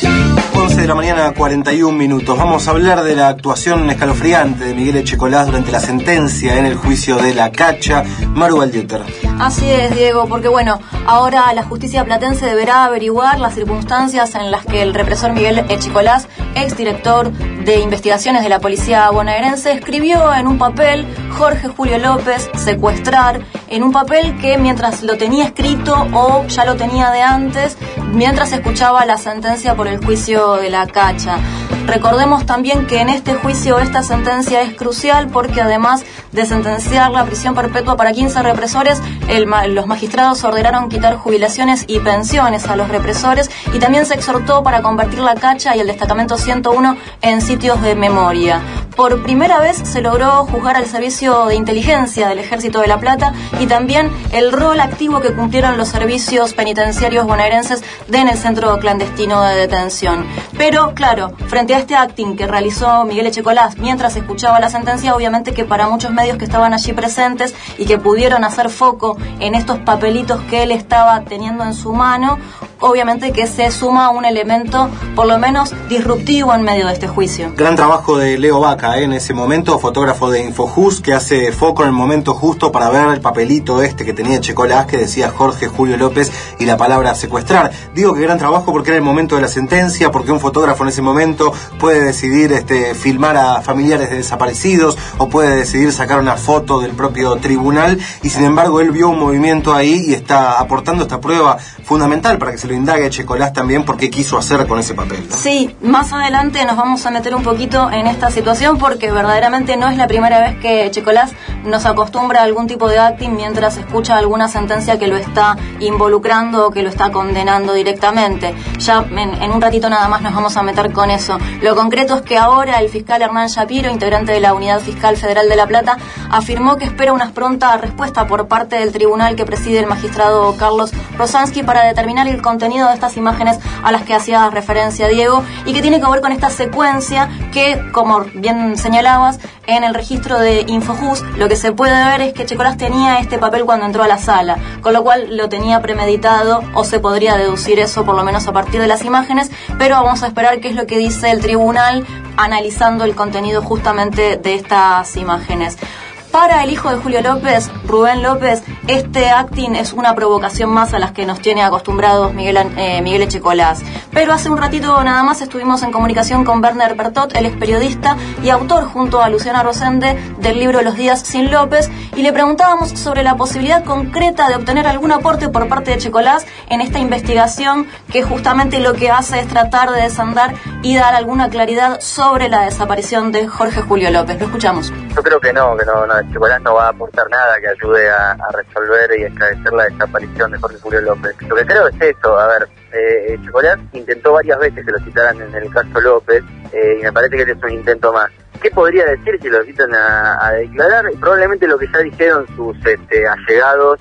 11 de la mañana, 41 minutos. Vamos a hablar de la actuación escalofriante de Miguel Echecolás durante la sentencia en el juicio de La Cacha. Maru Valdieter. Así es, Diego, porque bueno, ahora la justicia platense deberá averiguar las circunstancias en las que el represor Miguel Echecolás, exdirector de investigaciones de la policía bonaerense, escribió en un papel Jorge Julio López, secuestrar, en un papel que mientras lo tenía escrito o ya lo tenía de antes, mientras escuchaba la sentencia por el juicio de La Cacha. Recordemos también que en este juicio esta sentencia es crucial porque además de sentenciar la prisión perpetua para 15 represores, los magistrados ordenaron quitar jubilaciones y pensiones a los represores y también se exhortó para convertir La Cacha y el destacamento 101 en sitios de memoria. Por primera vez se logró juzgar al servicio de inteligencia del Ejército de La Plata y también el rol activo que cumplieron los servicios penitenciarios bonaerenses en el centro clandestino de detención. Pero, claro, frente a este acting que realizó Miguel Echecolás mientras escuchaba la sentencia, obviamente que para muchos medios que estaban allí presentes y que pudieron hacer foco en estos papelitos que él estaba teniendo en su mano, obviamente que se suma un elemento por lo menos disruptivo en medio de este juicio. Gran trabajo de Leo Vaca, en ese momento, fotógrafo de Infojus, que hace foco en el momento justo para ver el papelito que tenía Echecolás, que decía Jorge Julio López y la palabra secuestrar. Digo que gran trabajo porque era el momento de la sentencia, porque un fotógrafo en ese momento puede decidir filmar a familiares de desaparecidos o puede decidir sacar una foto del propio tribunal, y sin embargo él vio un movimiento ahí y está aportando esta prueba fundamental para que se lo indague a Echecolás también por qué quiso hacer con ese papel, ¿no? Sí, más adelante nos vamos a meter un poquito en esta situación porque verdaderamente no es la primera vez que Echecolás nos acostumbra a algún tipo de acting mientras escucha alguna sentencia que lo está involucrando o que lo está condenando directamente. Ya en un ratito nada más nos vamos a meter con eso. Lo concreto es que ahora el fiscal Hernán Shapiro, integrante de la Unidad Fiscal Federal de La Plata, afirmó que espera una pronta respuesta por parte del tribunal que preside el magistrado Carlos Rosansky para determinar el contenido de estas imágenes a las que hacía referencia Diego y que tiene que ver con esta secuencia que, como bien señalabas, en el registro de Infojus lo que se puede ver es que Echecolás tenía este papel cuando entró a la sala, con lo cual lo tenía premeditado o se podría deducir eso por lo menos a partir de las imágenes, pero vamos a esperar qué es lo que dice el tribunal analizando el contenido justamente de estas imágenes. Para el hijo de Julio López, Rubén López, este acting es una provocación más a las que nos tiene acostumbrados Miguel Echecolás. Pero hace un ratito nada más estuvimos en comunicación con Werner Pertot, él es periodista y autor junto a Luciana Rosende del libro Los días sin López, y le preguntábamos sobre la posibilidad concreta de obtener algún aporte por parte de Echecolás en esta investigación que justamente lo que hace es tratar de desandar y dar alguna claridad sobre la desaparición de Jorge Julio López. Lo escuchamos. Yo creo que no, Echecolás no va a aportar nada que ayude a resolver y a esclarecer la desaparición de Jorge Julio López. Lo que creo es esto, Echecolás intentó varias veces que lo citaran en el caso López, y me parece que este es un intento más. ¿Qué podría decir si lo citan a declarar? Probablemente lo que ya dijeron sus allegados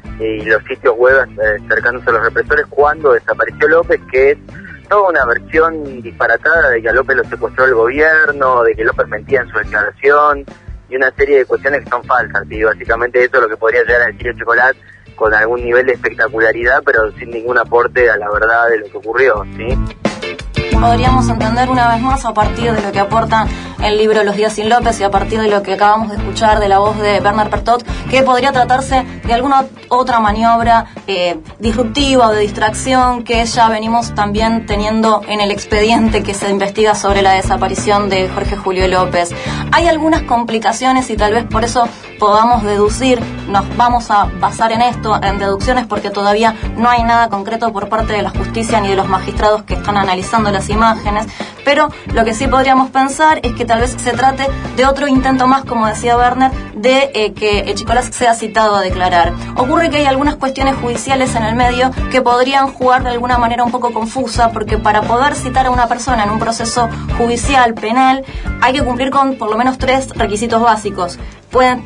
y los sitios web cercanos a los represores cuando desapareció López, que es toda una versión disparatada de que a López lo secuestró el gobierno, de que López mentía en su declaración, y una serie de cuestiones que son falsas, y básicamente eso es lo que podría llegar a decir Echecolás con algún nivel de espectacularidad, pero sin ningún aporte a la verdad de lo que ocurrió, ¿sí? Podríamos entender una vez más a partir de lo que aporta el libro Los días sin López y a partir de lo que acabamos de escuchar de la voz de Werner Pertot, que podría tratarse de alguna otra maniobra disruptiva o de distracción que ya venimos también teniendo en el expediente que se investiga sobre la desaparición de Jorge Julio López. Hay algunas complicaciones y tal vez por eso podamos deducir, nos vamos a basar en esto, en deducciones, porque todavía no hay nada concreto por parte de la justicia ni de los magistrados que están analizando las imágenes, pero lo que sí podríamos pensar es que tal vez se trate de otro intento más, como decía Werner, de que Echecolás sea citado a declarar. Ocurre que hay algunas cuestiones judiciales en el medio que podrían jugar de alguna manera un poco confusa, porque para poder citar a una persona en un proceso judicial, penal, hay que cumplir con por lo menos 3 requisitos básicos. Pueden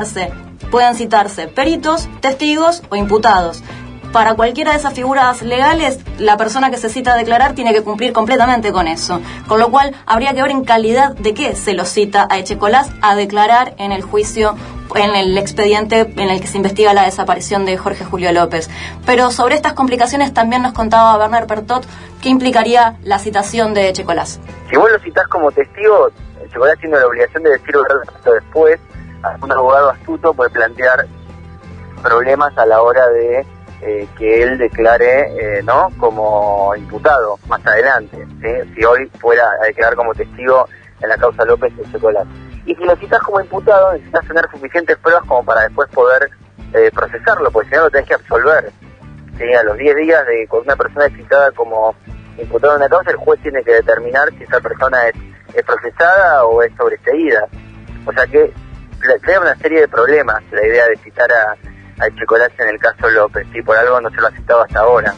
citarse peritos, testigos o imputados. Para cualquiera de esas figuras legales, la persona que se cita a declarar tiene que cumplir completamente con eso. Con lo cual, habría que ver en calidad de qué se lo cita a Echecolás a declarar en el juicio en el expediente en el que se investiga la desaparición de Jorge Julio López. Pero sobre estas complicaciones también nos contaba Bernard Pertot qué implicaría la citación de Checolás. Si vos lo citás como testigo, Checolás tiene la obligación de decir verdad después. Un abogado astuto puede plantear problemas a la hora de que él declare ¿no? como imputado más adelante, ¿sí? Si hoy fuera a declarar como testigo en la causa López y Checolás. Y si lo citas como imputado, necesitas tener suficientes pruebas como para después poder procesarlo, porque si no lo tenés que absolver. ¿Sí? A los 10 días de con una persona es citada como imputado en la causa, el juez tiene que determinar si esa persona es procesada o es sobreseída. O sea que crea una serie de problemas la idea de citar a Checolás en el caso López, y por algo no se lo ha citado hasta ahora.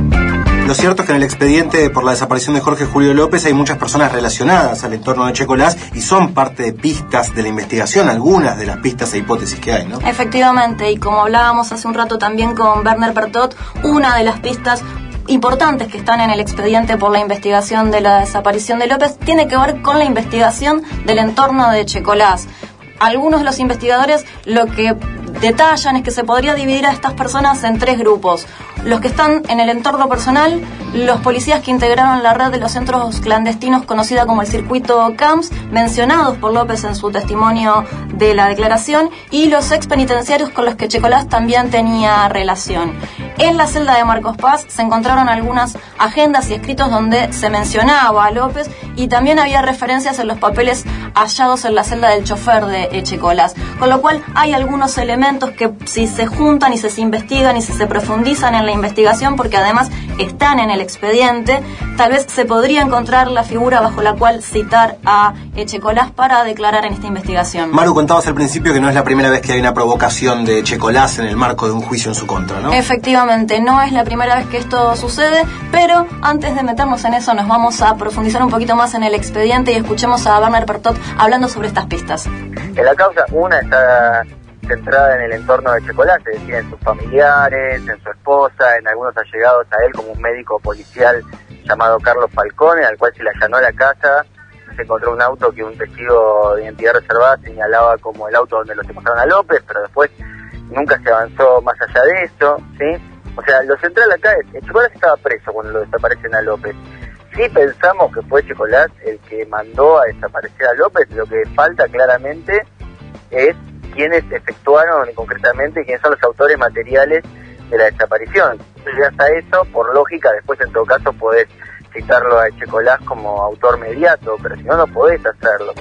Lo cierto es que en el expediente por la desaparición de Jorge Julio López hay muchas personas relacionadas al entorno de Checolás y son parte de pistas de la investigación, algunas de las pistas e hipótesis que hay, ¿no? Efectivamente, y como hablábamos hace un rato también con Bernard Pertot, una de las pistas importantes que están en el expediente por la investigación de la desaparición de López tiene que ver con la investigación del entorno de Checolás. Algunos de los investigadores lo que detallan es que se podría dividir a estas personas en 3 grupos. Los que están en el entorno personal, los policías que integraron la red de los centros clandestinos conocida como el circuito CAMS, mencionados por López en su testimonio de la declaración, y los ex penitenciarios con los que Checolás también tenía relación. En la celda de Marcos Paz se encontraron algunas agendas y escritos donde se mencionaba a López, y también había referencias en los papeles hallados en la celda del chofer de Checolás. Con lo cual hay algunos elementos que si se juntan y se investigan y si se profundizan en la investigación, porque además están en el expediente, tal vez se podría encontrar la figura bajo la cual citar a Checolás para declarar en esta investigación. Maru, contabas al principio que no es la primera vez que hay una provocación de Checolás en el marco de un juicio en su contra, ¿no? Efectivamente, no es la primera vez que esto sucede, pero antes de meternos en eso nos vamos a profundizar un poquito más en el expediente y escuchemos a Bernard Pertot hablando sobre estas pistas. En la causa, una está centrada en el entorno de Checolás, es decir, en sus familiares, en su esposa, en algunos allegados a él, como un médico policial llamado Carlos Falcone, al cual se le allanó la casa. Se encontró un auto que un testigo de identidad reservada señalaba como el auto donde lo secuestraron a López, pero después nunca se avanzó más allá de eso, ¿sí? O sea, lo central acá es, Checolás estaba preso cuando lo desaparecen a López. Si pensamos que fue Checolás el que mandó a desaparecer a López, lo que falta claramente es quiénes efectuaron concretamente, quiénes son los autores materiales de la desaparición. Si llegas a eso, por lógica, después en todo caso podés citarlo a Checolás como autor mediato, pero si no, no podés hacerlo.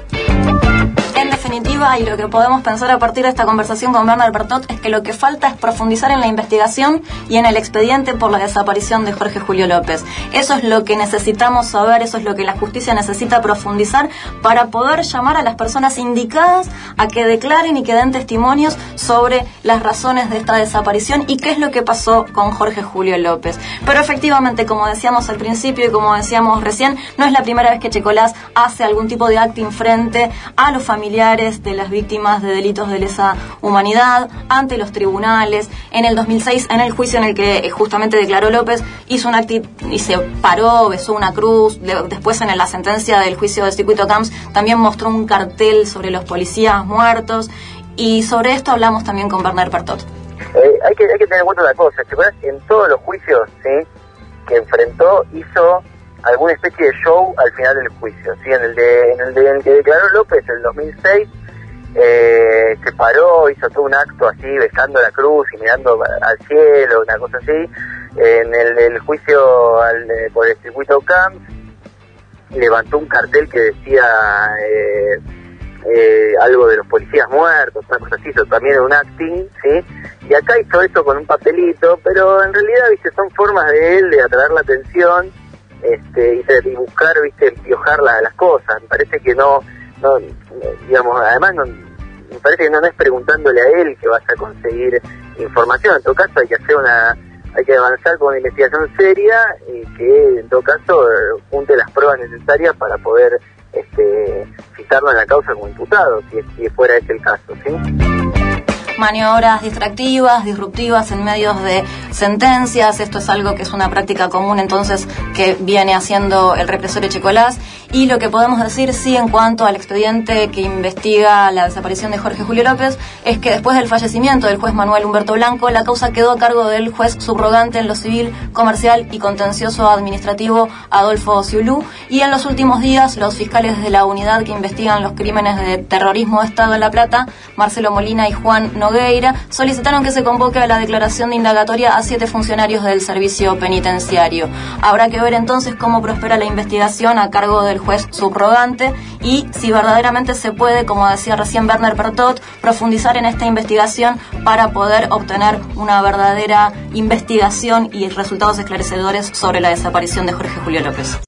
En definitiva, y lo que podemos pensar a partir de esta conversación con Bernard Pertot, es que lo que falta es profundizar en la investigación y en el expediente por la desaparición de Jorge Julio López. Eso es lo que necesitamos saber, eso es lo que la justicia necesita profundizar para poder llamar a las personas indicadas a que declaren y que den testimonios sobre las razones de esta desaparición y qué es lo que pasó con Jorge Julio López. Pero efectivamente, como decíamos al principio y como decíamos recién, no es la primera vez que Checolás hace algún tipo de acting frente a los familiares de las víctimas de delitos de lesa humanidad ante los tribunales. En el 2006, en el juicio en el que justamente declaró López, hizo un acto y se paró, besó una cruz. Después, en la sentencia del juicio del circuito CAMS, también mostró un cartel sobre los policías muertos, y sobre esto hablamos también con Bernard Pertot. Hay que tener en cuenta una cosa, Checolás en todos los juicios, ¿sí?, que enfrentó hizo alguna especie de show al final del juicio, ¿sí? En el que declaró López en el 2006, se paró, hizo todo un acto así, besando la cruz y mirando al cielo, una cosa así. En el juicio por el circuito CAMS, levantó un cartel que decía algo de los policías muertos, una cosa así, hizo también un acting, ¿sí? Y acá hizo esto con un papelito, pero en realidad, viste, son formas de él de atraer la atención, y buscar, viste, empiojar las cosas. Me parece que no, digamos, además me parece que no es preguntándole a él que vas a conseguir información. En todo caso hay que avanzar con una investigación seria y que en todo caso junte las pruebas necesarias para poder citarlo en la causa como imputado, si fuera ese el caso, ¿sí? maniobras distractivas, disruptivas en medios de sentencias. Esto es algo que es una práctica común entonces que viene haciendo el represor Echecolás. Y lo que podemos decir sí en cuanto al expediente que investiga la desaparición de Jorge Julio López es que después del fallecimiento del juez Manuel Humberto Blanco, la causa quedó a cargo del juez subrogante en lo civil, comercial y contencioso administrativo Adolfo Ciulú, y en los últimos días los fiscales de la unidad que investigan los crímenes de terrorismo de Estado en La Plata, Marcelo Molina y Juan Nogueira, solicitaron que se convoque a la declaración de indagatoria a 7 funcionarios del servicio penitenciario. Habrá que ver entonces cómo prospera la investigación a cargo del juez subrogante y si verdaderamente se puede, como decía recién Werner Pertot, profundizar en esta investigación para poder obtener una verdadera investigación y resultados esclarecedores sobre la desaparición de Jorge Julio López.